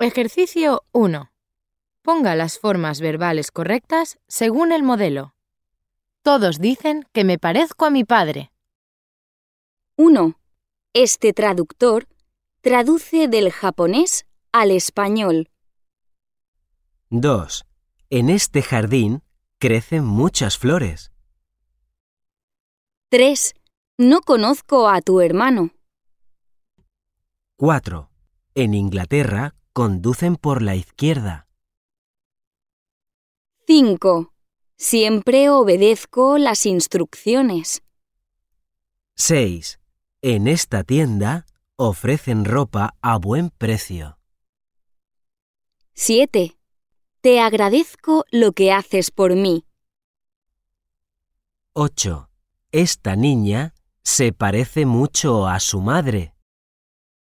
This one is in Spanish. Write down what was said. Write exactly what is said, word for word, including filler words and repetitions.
Ejercicio uno. Ponga las formas verbales correctas según el modelo. Todos dicen que me parezco a mi padre. uno. Este traductor traduce del japonés al español. dos. En este jardín crecen muchas flores. tres. No conozco a tu hermano. cuatro. En Inglaterra conducen por la izquierda. cinco. Siempre obedezco las instrucciones. seis. En esta tienda ofrecen ropa a buen precio. siete. Te agradezco lo que haces por mí. ocho. Esta niña se parece mucho a su madre.